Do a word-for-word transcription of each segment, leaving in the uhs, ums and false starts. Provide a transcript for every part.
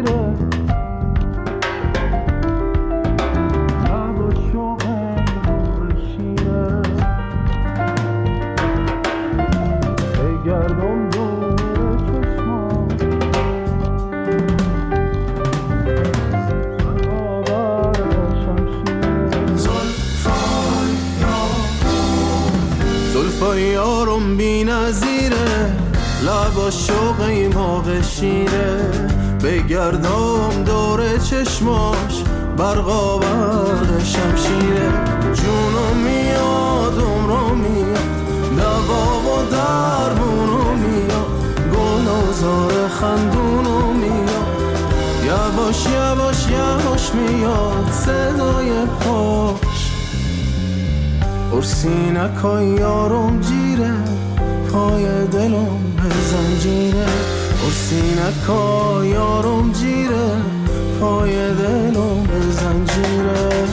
نظیره لب و شوقم شیره بگردم دور چشمام برقابر شمشیره زلفای یارم بی نظیره لب و شوقی موقع شیره بگردم دور چشماش برقا برق شمشیره جونو میاد عمرو میاد دوا و درمونو میاد گل و زار خندونو میاد یواش یواش یواش میاد صدای پاش ارسینکای یارم جیره پای دلم به زنجیره ارسینکای یارم جیره پای دلم به زنجیره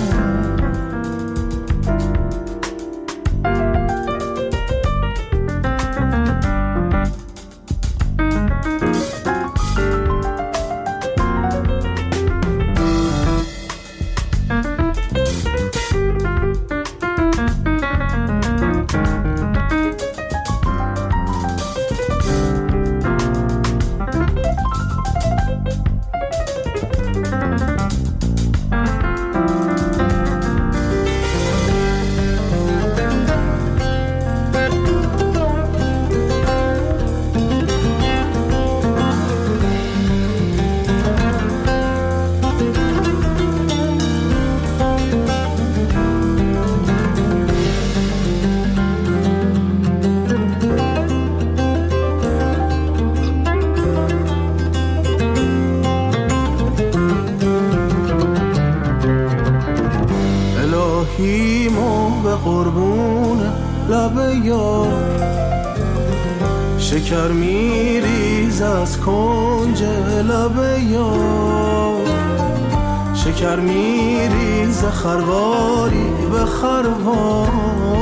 الهیمو به قربون لب یار شکر میریز از کنج لب یار شکر میریز خرواری به خروار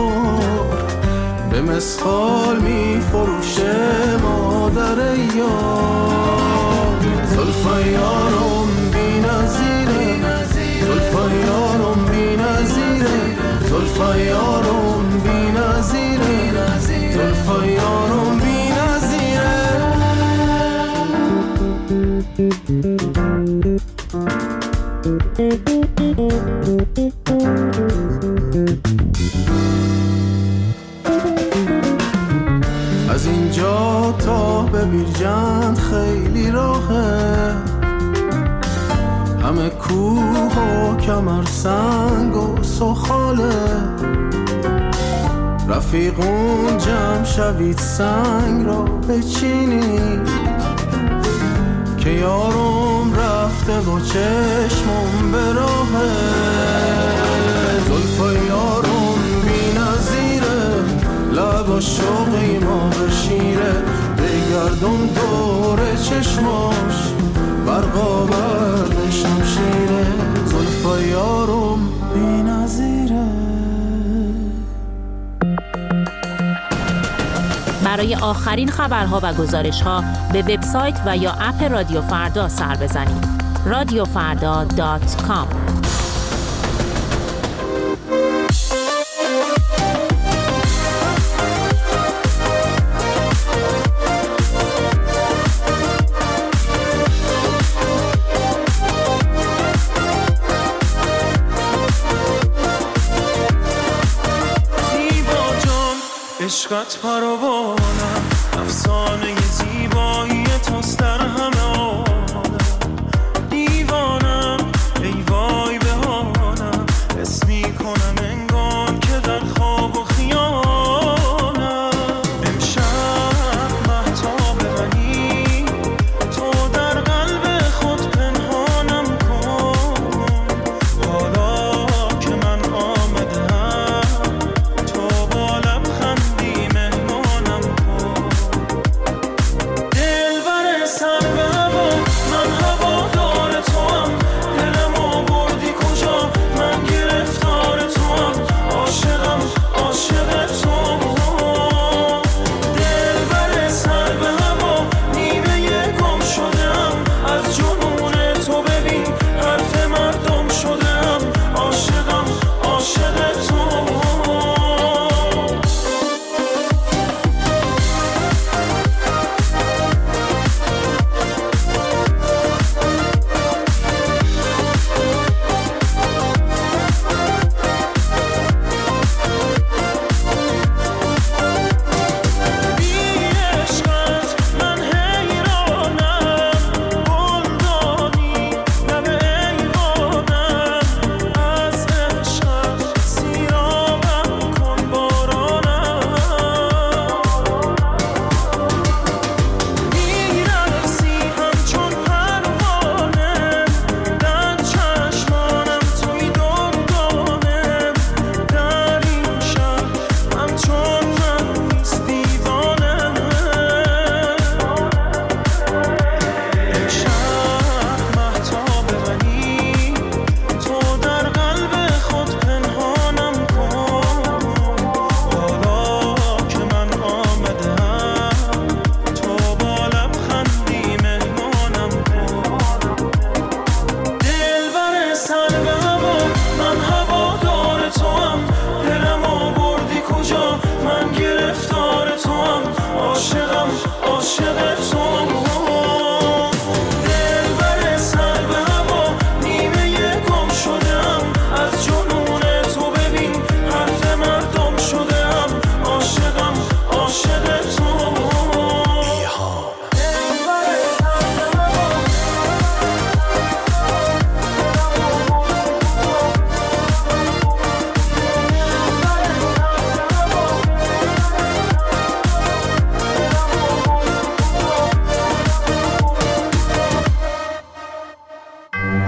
به مسخال میفروشه مادر یار زلفای یارم بی نظیره زلفای یارم بی نظیره زلفای یارم بی نظیره زلفای یارم بی نظیره از اینجا تا به بیرجند خیلی راهه همه کوه و کمر سنگ و سخاله رفیقون جمع شوید سنگ را بچینید که یارم رفته و چشمم به راهه زلفای یارم بی نظیره لب و شوقی ما به شیره بگردم دور چشماش برقا برق شمشیره زلفای یارم بی نظیره. برای آخرین خبرها و گزارش‌ها به وبسایت و یا اپ رادیو فردا سر بزنید. رادیو فردا دات کام. عشقت پروانم افسانه زیبایی توست در همه عالم دیوانم ای وای به حالم حس میکنم انگار که در خواب و خیالم امشب مهتاب منی تو در قلب خود پنهانم کن حالا که من آمدم تو با لبخند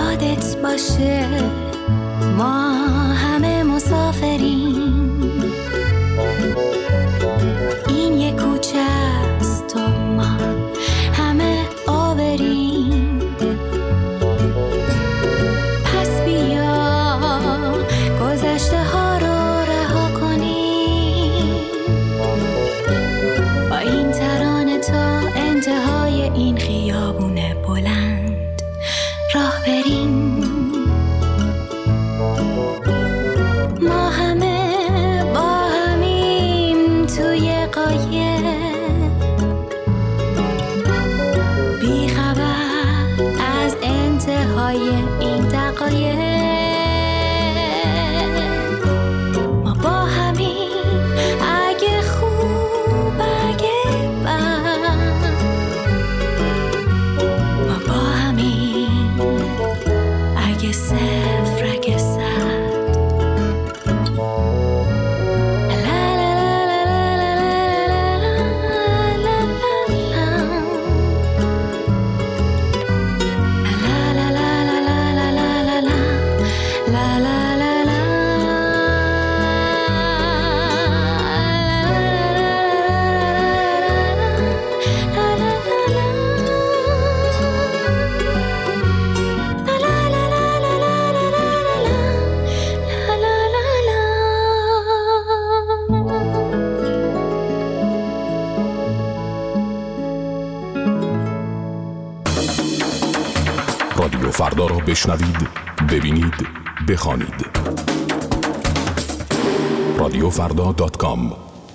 یادت باشه ما همه مسافریم، این یک کوچه است و ما همه آوریم. پس بیا گذشته ها رو رها کنیم، با این ترانه تا انتهای این خیابون بلند راه بریم. ما همه با همیم توی قایق، بی خبر از انتهای این دقایق. ما با همیم اگه خوب اگه بد، ما با همیم اگه صفر اگه صد. رادیو فردا را بشنوید، ببینید، بخوانید. رادیو فردا دات کام.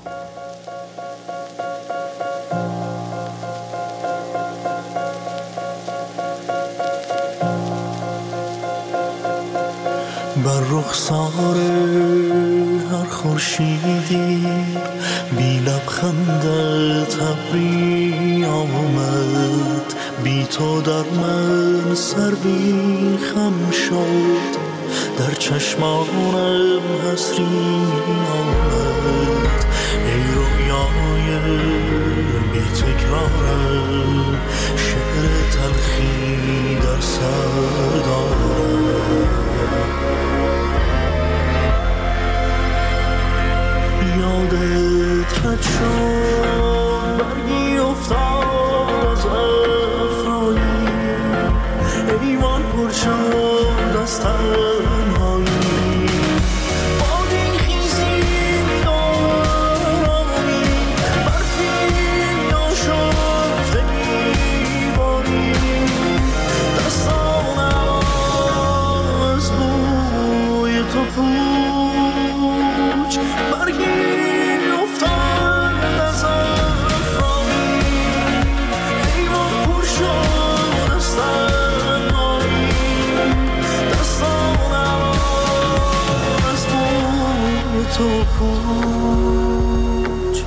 بر رخسار هر خورشیدی بی لبخندت ابری آمد، بی تو در من سروی خم شد، در چشمانم حسری آمد. ای رویای بی تکرارم، شعر تلخی در سر دارم. یادت رد شد برگی افتاد از افرایی، ایوان پر شد از تنهایی. بادی خیزی دارمی، برفی یا شفته میباری، دستانم از بوی تو پوچ. برگی تو پوچ.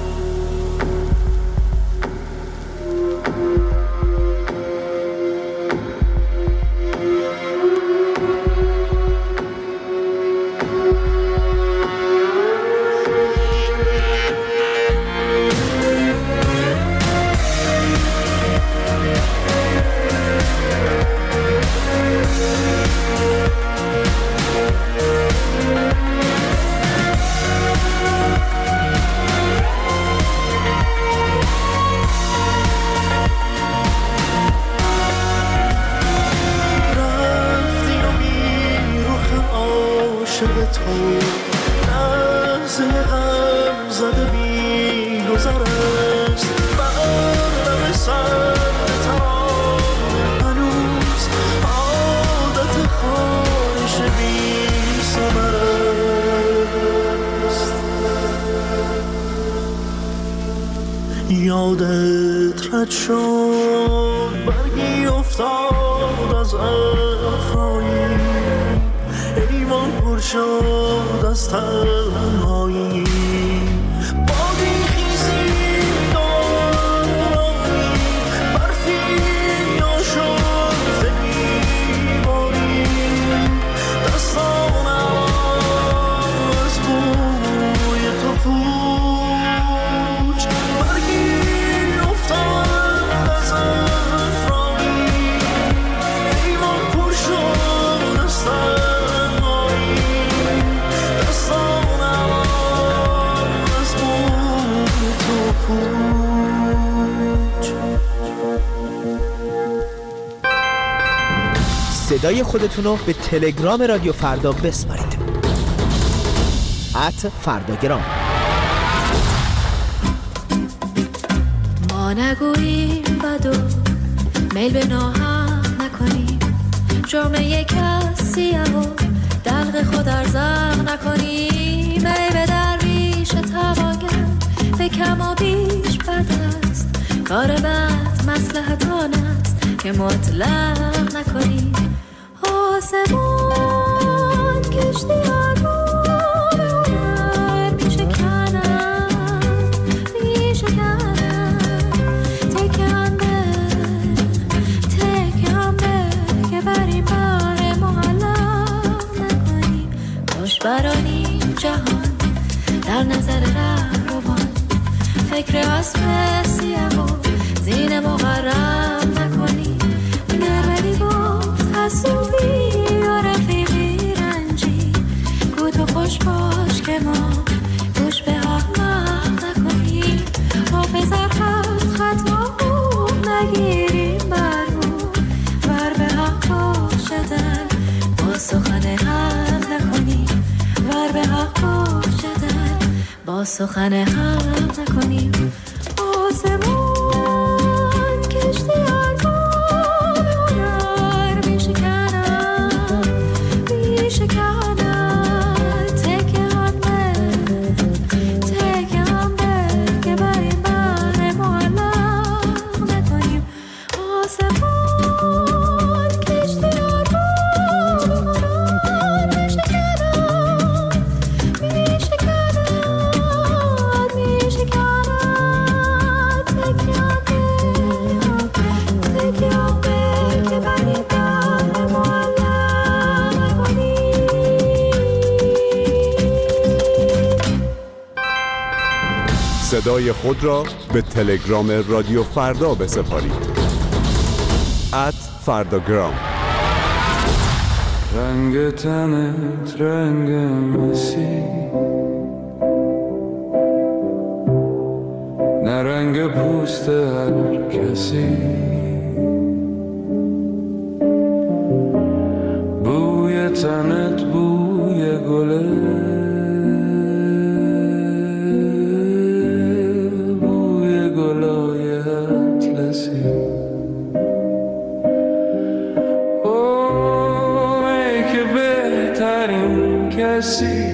یادت رد شد برگی افتاد از افرایی، ایوان پر شد از تنهایی. بادی خیزی دارمی، برفی یا شفته میباری، دستانم از بوی تو پوچ. برگی افتاد از افرایی، ایوان پر شد صدای خودتون رو به تلگرام رادیو فردا بسپارید. ات فرداگرام. ما نگوییم بدو میل به ناهم نکنیم، جرم یک کسی و دلق خود ارزق نکنیم. ای به درویش تواگر به کم و بیش بد است، کار بد مصلحت آن است که مطلق نکنیم. آسمان کشتی آگو به هنر می شکنم می شکنم. تکم به تکم به که بر این بار معلق نکنیم. خوش برانیم جهان در نظر رهروان، فکر اسب سیاه و زین مغرم نکنیم. نرمدی گفت حسوبی و رفیقی رنجی، گو تو خوش باش که ما گوش به احمق نکنیم. حافظ خط خط ما نگیریم بر رو، ور به حق باشدن با سخن حق نکنیم. ور به حق باشدن با سخن حق نکنیم. آسمان کشتی آگو به هنر می شکنم می شکنم. تکه هم به تکه هم به که بر این بر معلق نکنیم. آسمان کشتی آگو به هنر می شکنم می شکنم می شکنم. صدای خود را به تلگرام رادیو فردا بسپارید. ات فرداگرام. رنگ تنت رنگ مسی، نه رنگ پوست هر کسی. بوی تنت بوی گله، بوی گلای اطلسی. اوه ای که بهترین کسی،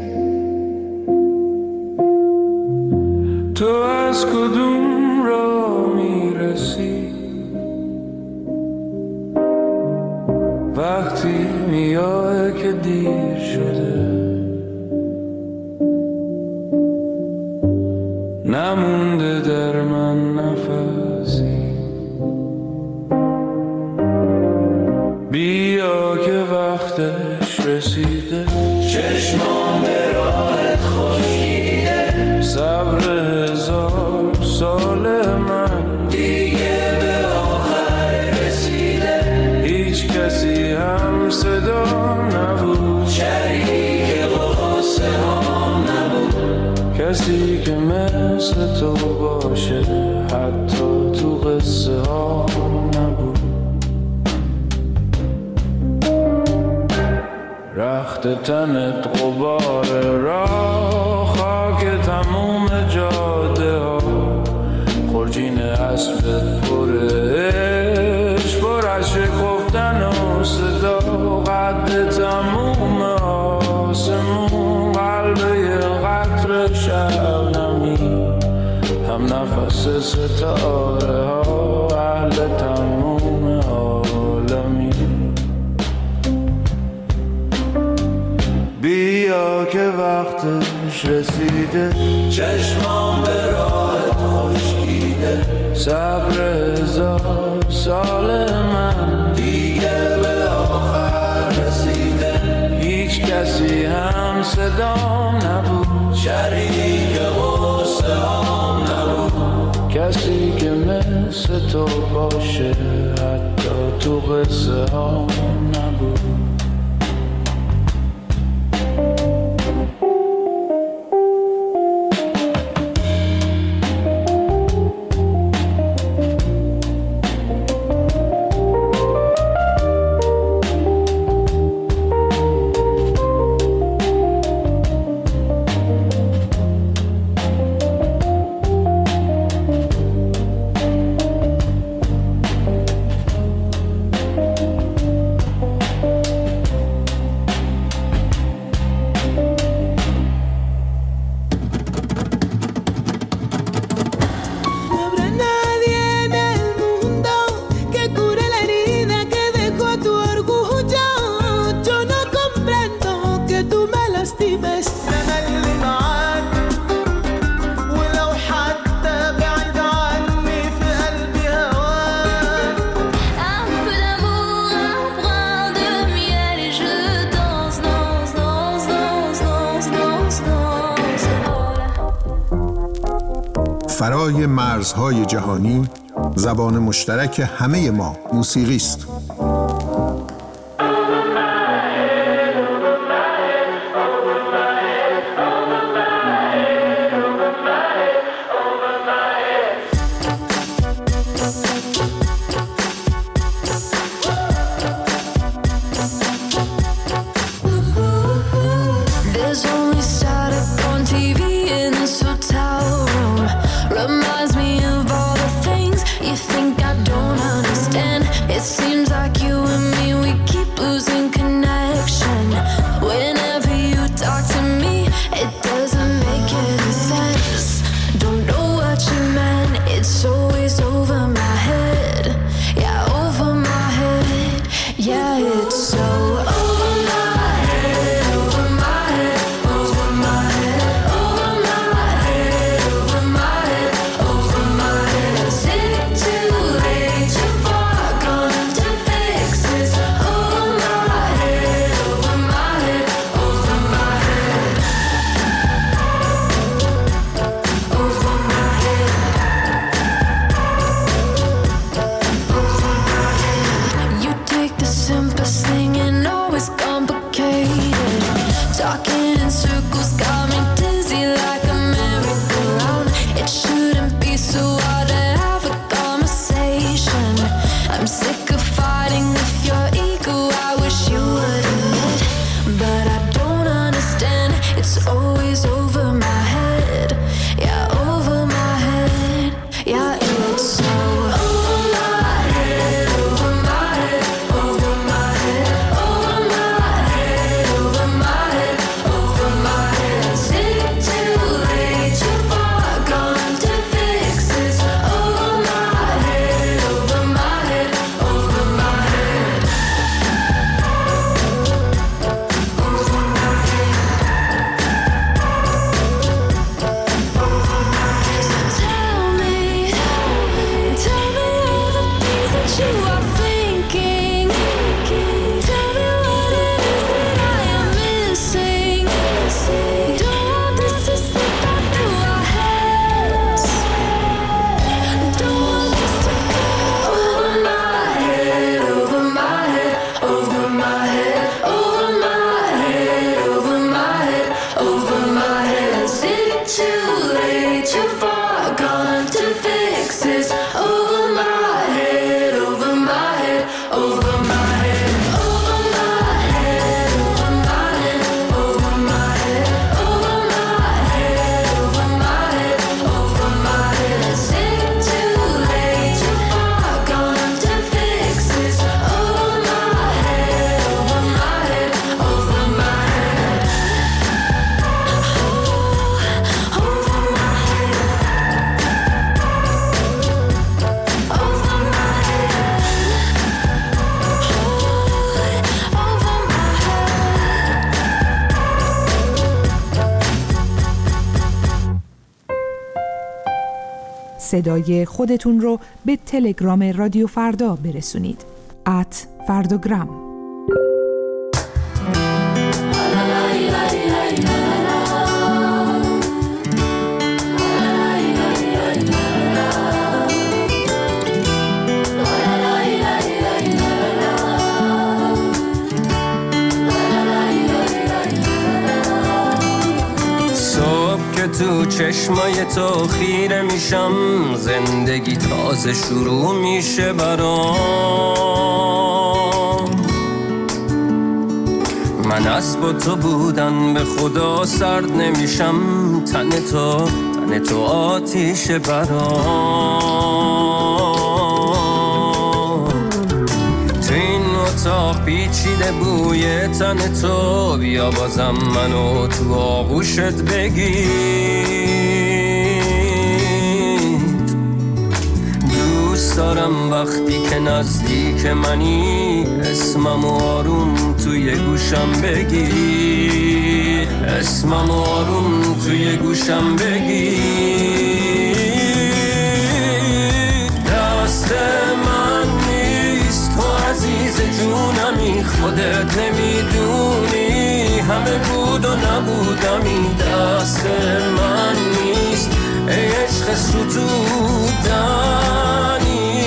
تو از کدوم را میرسی؟ وقتی میای که دیر شده، نمونده در من نفسی. بیا که وقتش رسیده، چشمان به راحت خشکیده. صبر هزار سال من دیگه به آخر رسیده. هیچ کسی هم صدا نبود، شریک غصه هم نبود. کسی که مثل تو باشه حتی تو قصه ها نبود. رخت تنت غبار راه، خاک تموم جاده ها. خورجین اسبت پره عشق، پر از شکفتن و صدا. قد تموم آسمون، قلب یه قطر شبنمی. هم نفس ستاره ها، اهل تموم عالمی. بیا که وقتش رسیده، چشمان به راحت خشکیده. صبر هزار سال من دیگه به آخر رسیده. هیچ کسی هم صدام نبود، شریک غصه هم نبود. کسی که مثل تو باشه حتی تو قصه هم نبود. فرای مرزهای جهانی زبان مشترک همه ما موسیقی است. صدای خودتون رو به تلگرام رادیو فردا برسونید. ات فرداگرام. تو چشمای تو خیره میشم، زندگی تازه شروع میشه برام. من از با تو بودن به خدا سرد نمیشم، تن تو تن تو آتیش برام. تو این اتاق پیچیده بوی تن تو، بیا بازم منو تو آغوشت بگیر. دوست دارم وقتی که نزدیک منی، اسمم آروم توی گوشم بگیر، اسمم آروم توی گوشم بگیر. دست من نیست تو عزیز جونمی، خودت نمیدونی همه بود و نبودمی. دست من نیست ای عشق عشق ستودنی،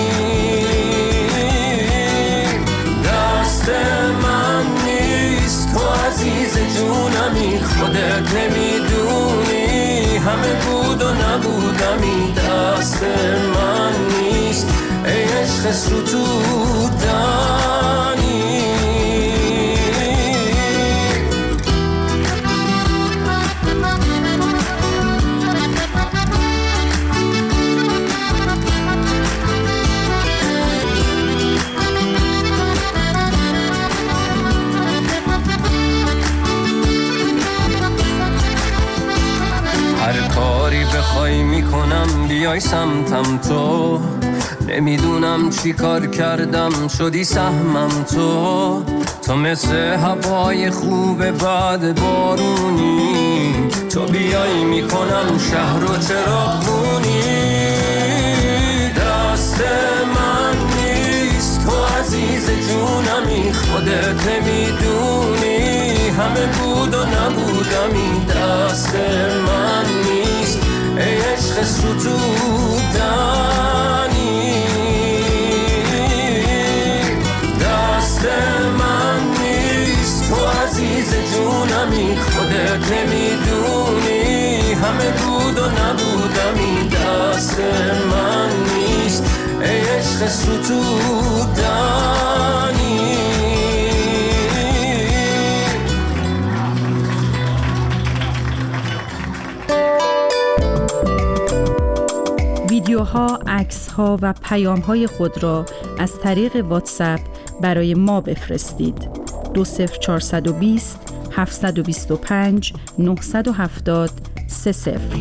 دست من نیست تو عزیز جونمی، خودت نمیدونی همه بود و نبودمی، دست من نیست ای عشق ستودنی. هر کاری بخوای میکنم بیای سمتم تو، نمیدونم چی کار کردم شدی سهمم تو، تو مثل هوای خوب بعد بارونی، تو بیای میکنم شهر و چراغونی، دست من نیست تو عزیز جونمی، خودت نمیدونی همه بود و نبودمی، دست من نیست ای عشق ستودنی، دست من نیست تو عزیز جونمی، خودت نمیدونی همه بود و نبودمی، دست من نیست ای عشق ستودنی. ویدیوها، عکس‌ها و پیام‌های خود را از طریق واتساپ برای ما بفرستید. دو صفر چهارصد و بیست هفتصد و بیست و پنج نهصد و هفتاد سه صفر.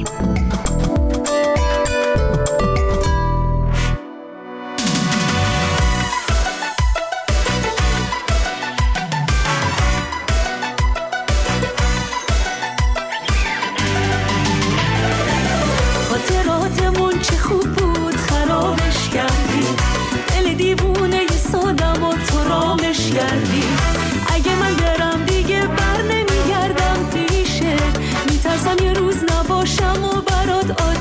خاطراتمون چه خوب بود خرابش کردی، دل دیوونه ی سادم و تو رامش کردی، اگه من برم دیگه بر نمیگردم پیشه، میترسم یه روز نباشم و برات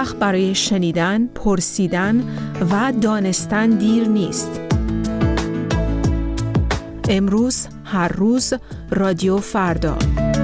وقت برای شنیدن، پرسیدن و دانستن دیر نیست. امروز، هر روز، رادیو فردا.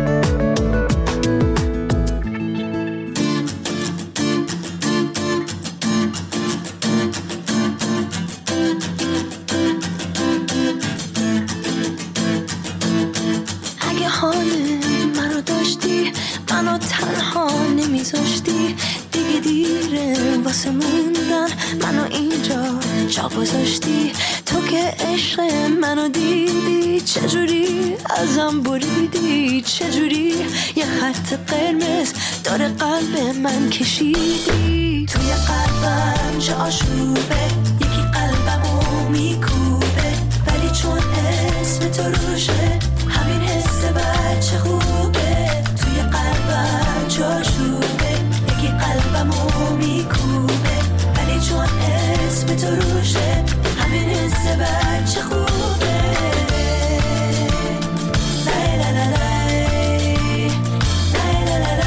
اگه حال منو داشتی، منو تنها نمیذاشتی، دیگه دیره واسه موندن، منو اینجا جا گذاشتی. تو که عشق منو دیدی، چجوری ازم بریدی، چجوری یه خط قرمز داره قلب من کشیدی. توی قلبم چه آشوبه، یکی قلبمو میکوبه، ولی چون اسم تو روشه همین حس بچه خوبه. توی قلبم چه آشوبه، یکی قلبمو میکوبه، ولی چون اسم تو روشه همین حس بچه خوبه. لای لای لای لای لای لای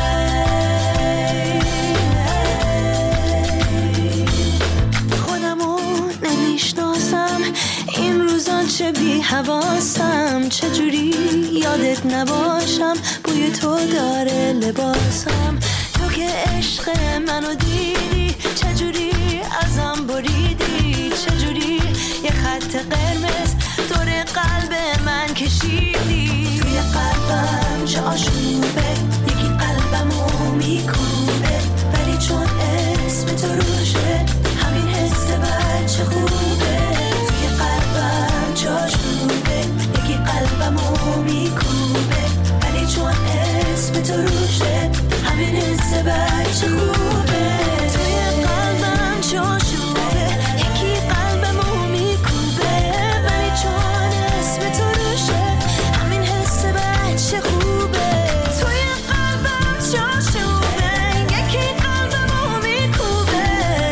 لای. خودمو نمیشناسم این روزان، چه بی حواسم، چجوری یادت نباشم، بوی تو داره لباسم. تو که عشق منو دیدی، چجوری ازم بریدی، چجوری یه خط قرمز دور قلب من کشیدی. توی قلبم چه آشوبه، یکی قلبمو میکوبه، ولی چون اسم تو روشه همین حس بچه خوبه. توی قلبم چه آشوبه، یکی قلبمو میکوبه، ولی چون اسم تو روشه همین حس بچه خوبه. توی قلبم چه آشوبه، یکی قلبمو میکوبه، ولی چون اسم تو روشه همین حس بچه خوبه. توی قلبم چه آشوبه، یکی قلبمو میکوبه،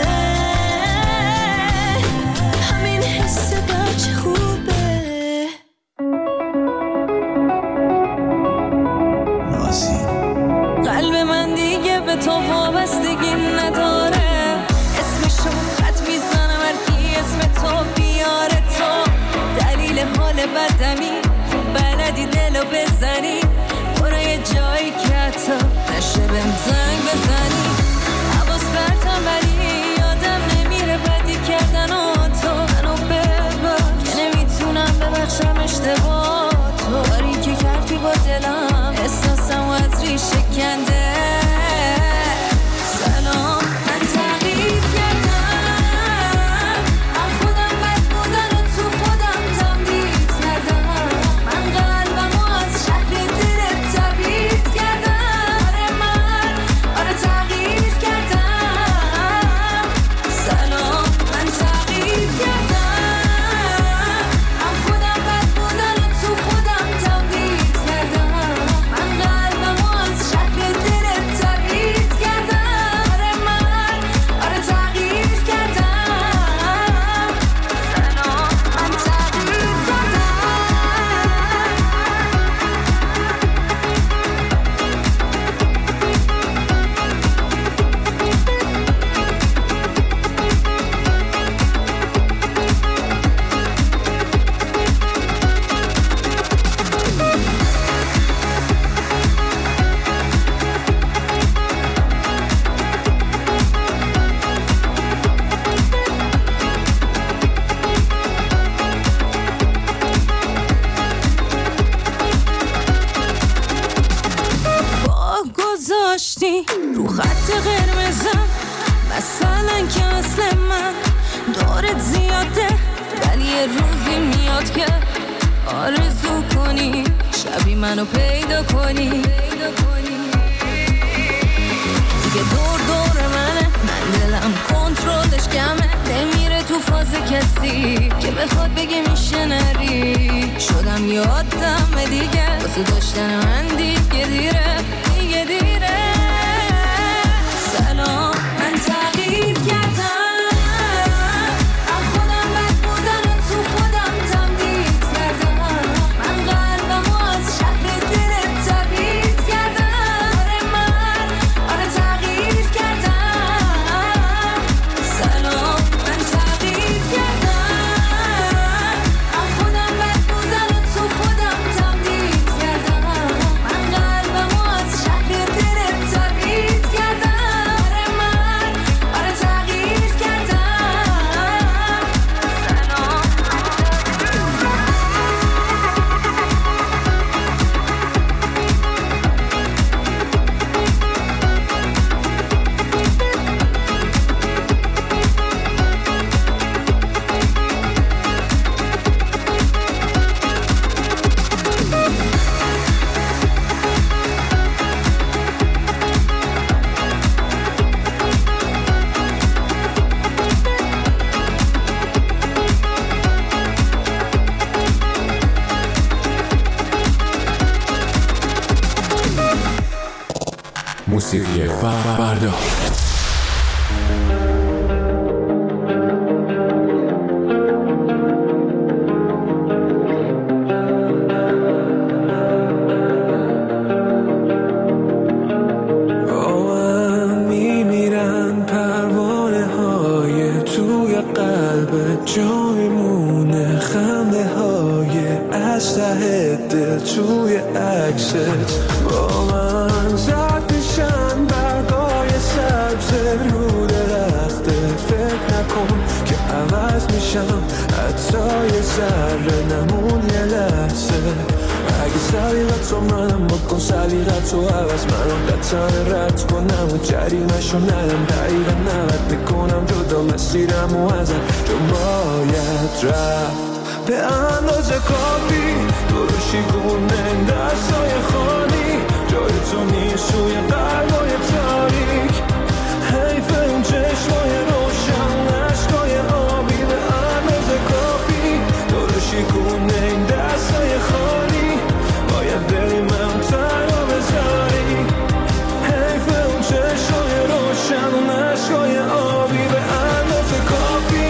همین حس بچه خوبه. قلب من دیگه به تو وابستگی نداره، اسمشو خط میزنم هر کی اسم تو بیاره. تو دلیل حال بدمی، بلدی دلو بزنی، برو یه جایی که حتی نشه بهم زنگ بزنی. حواس برتم ولی یادم نمیره بدی کردن و تو منو ببخش که نمیتونم ببخشم اشتباه تو. کاری که کردی با دلم احساسم و از ریشه کنده. سلام من تغییر کردم، من خودم بد بودن و تو خودم تمدید کردم. من قلبم و از شکل دلت تبدیل کردم. آره من آره تغییر کردم. سلام من تغییر کردم، من خودم بد بودن و تو خودم تمدید کردم. من قلبم و از شکل دلت تبدیل کردم. آره من آره تغییر کردم. سلام من تغییر کردم. با گذاشتی رو خط قرمزم، مثلا که مثل من دورت زیاده، ولی یه روزی میاد که آرزو کنی شبی منو پیدا کنی. دیگه دور دور منه، من دلم کنترلش کمه، نمیره تو فاز کسی که بخواد بگه میشه نری. شدم یادم دیگه واسه داشتن من دیگه دیره، دیگه دیره. سلام من تغییر کردم، من خودم بد بودن و تو خودم تمدید کردم. من قلبم و از شکل دلت تبدیل کردم. آره من آره تغییر کردم. موسیقی فردا. جای مونه خنده های اسلحه دل توی عکست با من زد میشن برگای سبز رو درخته. فکر نکن که عوض میشم حتی یه ذره نمون یه لحظه. اگه سلیقت رو منم بکن سلیقت رو عوض منم قطعه رد کنم و جریمش رو ندم دقیقا نوت میکنم جدا مسیرم و ازت چون باید رفت به اندازه کافی درشی گونه دستای خالی جای تو نیست روی قلبای تاریک. حیف اون چشمای روشن عشقای آبی به اندازه کافی درشی گونه دستای خالی باید بری من تنها بذاری. حیف اون چشمای روشن عشقای آبی به اندازه کافی.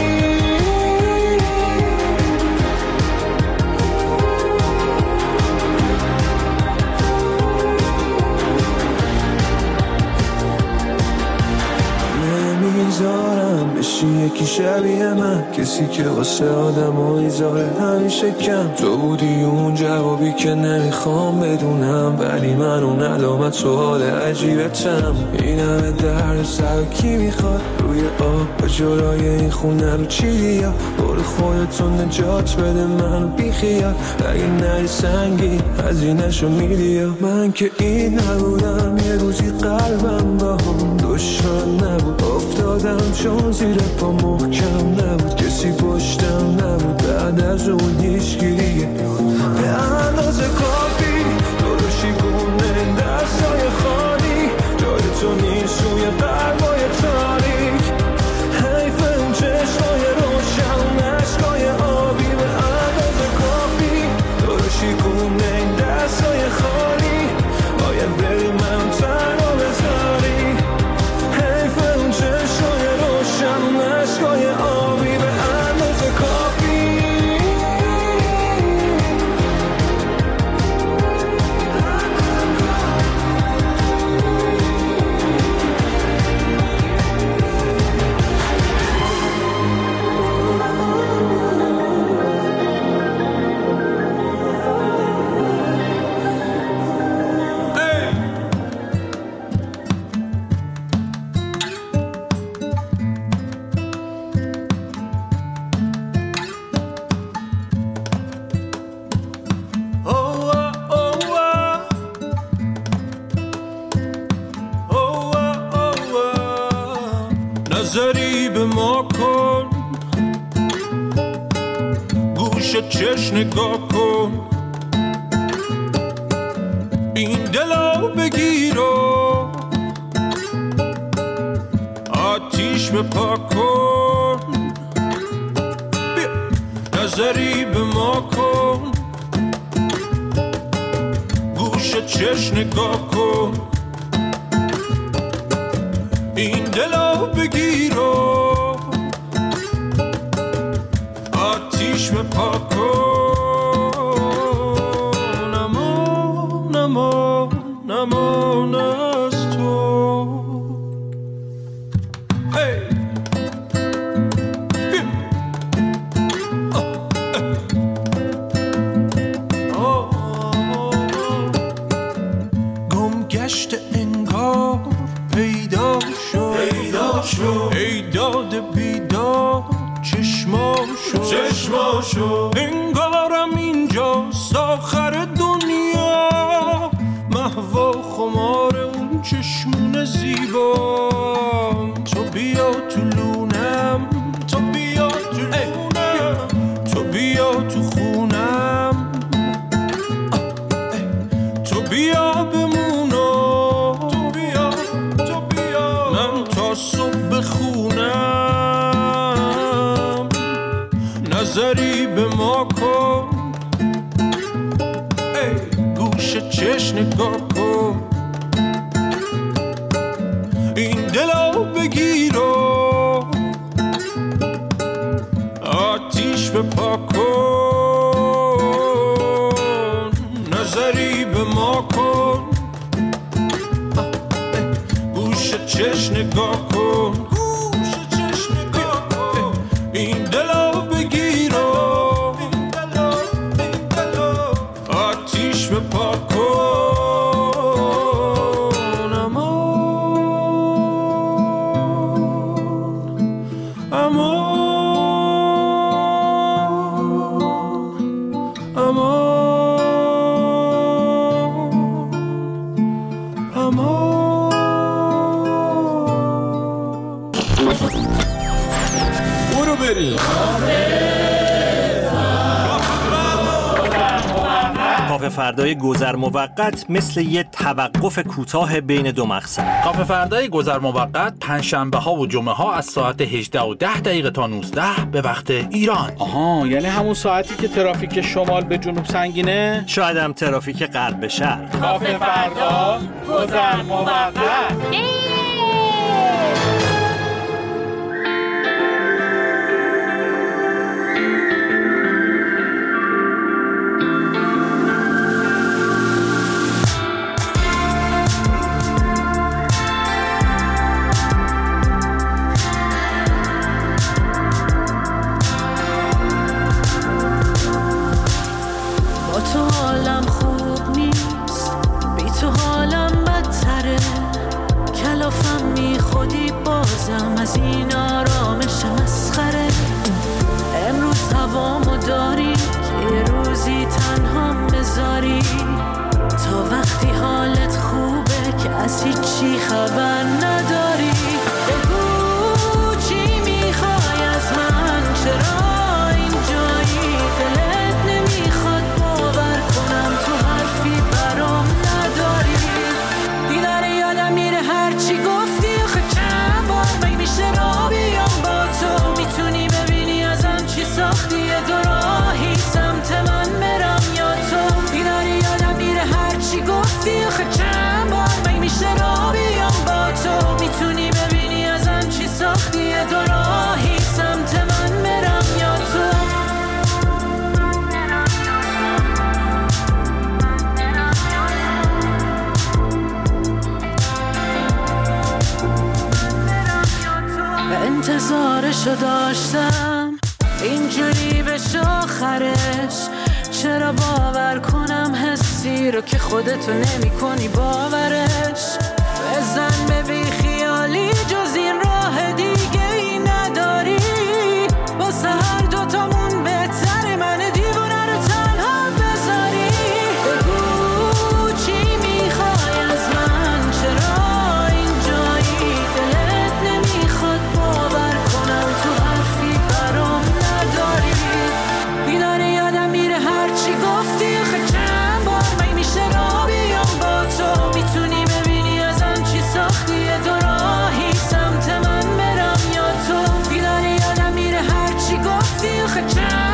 نمیذارم بشی یکی شبیه من کسی که واسه آدم و ایزاره همیشه کم. تو بودی اون جوابی که نمیخوام بدونم ولی من اون علامت سوال عجیبتم. این همه درد سر کی میخواد روی آب و جلوی این خونه رو چیدی یا برو خودتو نجات بده من بیخیال. اگه نری سنگی هزینه‌شو میدی یا من که این نبودم یه روزی قلبم با هم دشمن نبود افتادم چون زیر پا محکم نبود کسی پشتم نبود بعد از اون هیچگیریه به اندازه کافی درشی گونه دستای خالی جای تو نیست روی قلبای تاریک. حیف اون چشمای روشن عشقای آبی به اندازه کافی درشی گونه دستای خالی باید بری من تنها بذاری. حیف اون چشمای روشن عشقای آبی به اندازه کافی. نظری به ما کن گوشت چشم نگاه کن این دلو بگیر و آتیش بپا کن. نظری به ما کن گوشت چشم نگاه کن این دلو بگیر و آتیش بپا کن. امان امان امان از تو. hey. گم گشت انگار پیدا شد پیدا شد ای داد بیدار چشماشو چشماشو انگارم اینجاست آخر دنیا محو و خمار اون چشمون زیبا. تو بیا تو لونم تو بیا تو لونم تو بیا تو خونم تو بیا بمونو تو بیا تو بیا من تا صبح بخونم. نظری به ما کن ای گوش چشم نگاه کن چشم پاک کن، نظری به ما کن، گوش چشم نگاه کن، گوش چشم نگاه کن، این دلو بگیر و آتیش به پاک کن. کافه فردای گذر موقت مثل یه توقف کوتاه بین دو مقصد. کافه فردای گذر موقت پنجشنبه ها و جمعه ها از ساعت هجده و ده دقیقه تا نوزده به وقت ایران. آها، یعنی همون ساعتی که ترافیک شمال به جنوب سنگینه؟ شاید هم ترافیک غرب به شرق. کافه فردا گذر موقت. از این آرامش مسخره امروز هوامو داری که یه روزی تنها بذاری تا وقتی حالت خوبه که از هیچی خبر نداری. بگو چی میخوای از من، چرا اینجایی، دلت نمیخواد باور کنم تو حرفی برام نداری. دیدن یادم میره هرچی گفتی میشه را بیام با تو، میتونی ببینی ازم چی ساختی، یه دو راهی سمت من برم یا تو. دیدن یادم میره هرچی گفتی آخه چند بار میشه را بیام با تو، میتونی ببینی ازم چی ساختی، یه دو راهی سمت من برم یا تو. انتظارشو داشتم اینجوری بشه آخرش، چرا باور کنم حسی رو که خودتو نمی کنی باورش. بزن به بی خیالی جز این راه دیگه ای نداری، واسه هر دوتامون بهتره من دیوونه رو تنها بذاری. بگو چی میخوای از من، چرا اینجایی، دلت نمیخواد باور کنم تو حرفی برام نداری. بیدار یادم میره هرچی گفتی آخه چند بار من میشه را بیام با تو، میتونی ببینی ازم چی ساختی، یه دو راهی سمت من برم یا تو. بیدار یادم میره هرچی گفتی آخه چند